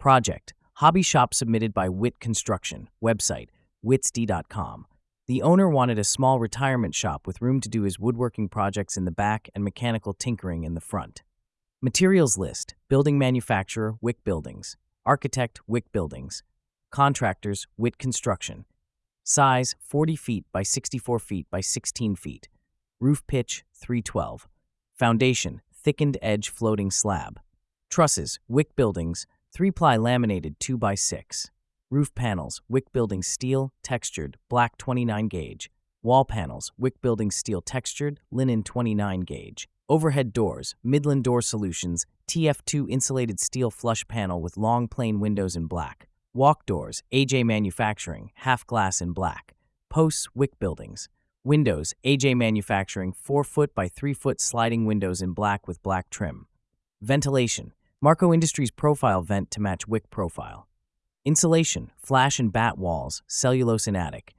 Project, hobby shop submitted by Witt Construction, website, witsd.com. The owner wanted a small retirement shop with room to do his woodworking projects in the back and mechanical tinkering in the front. Materials list, building manufacturer, Wick Buildings, architect, Wick Buildings, contractors, Witt Construction. Size, 40 feet by 64 feet by 16 feet. Roof pitch, 312. Foundation, thickened edge floating slab. Trusses, Wick Buildings, 3-ply laminated 2x6. Roof panels, Wick Buildings steel, textured, black 29 gauge. Wall panels, Wick Buildings steel textured, linen 29 gauge. Overhead doors, Midland Door Solutions, TF2 insulated steel flush panel with long plain windows in black. Walk doors, AJ Manufacturing, half glass in black. Posts, Wick Buildings. Windows, AJ Manufacturing, 4-foot by 3-foot sliding windows in black with black trim. Ventilation, Marco Industries profile vent to match Wick profile. Insulation, flash and bat walls, cellulose in attic.